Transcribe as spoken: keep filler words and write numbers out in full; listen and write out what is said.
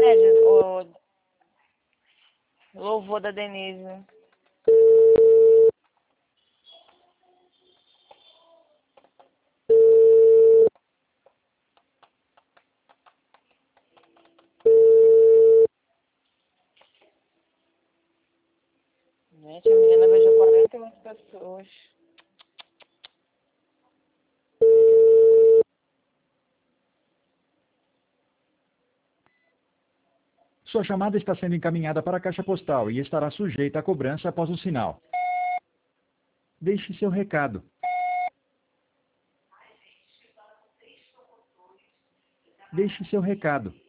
É, gente, o louvor da Denise. Gente, a menina beijou quarenta e oito pessoas. Sua chamada está sendo encaminhada para a caixa postal e estará sujeita a cobrança após o sinal. Deixe seu recado. Deixe seu recado.